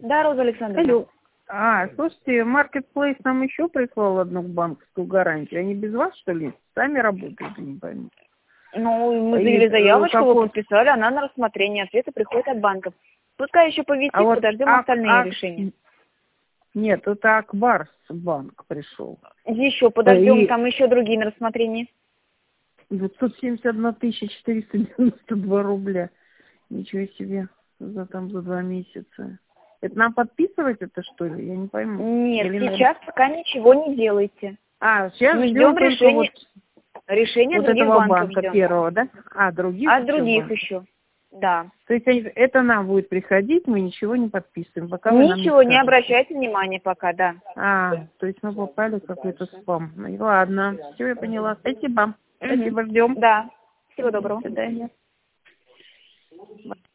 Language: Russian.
Да, Роза Александровна. Алло. Слушайте, Marketplace нам еще прислал одну банковскую гарантию. Они без вас, что ли? Сами работают, я не пойму. Ну, мы завели заявочку, вы подписали, она на рассмотрение. Ответы приходят от банков. Пускай еще повисит, подождем остальные решения. Нет, это Акбарс банк пришел. Еще подождем, там еще другие на рассмотрение. 271 492 рубля. Ничего себе, за 2 месяца. Это нам подписывать это, что ли? Я не пойму. Нет, сейчас пока ничего не делайте. Сейчас мы ждем решения вот других этого банков банка первого, да? Других еще. Да. То есть это нам будет приходить, мы ничего не подписываем. Пока ничего, не обращайте внимания пока, да. То есть мы попали в какой-то спам. Ну, ладно, все, я поняла. Спасибо. Спасибо, ждем. Да. Всего доброго. До свидания.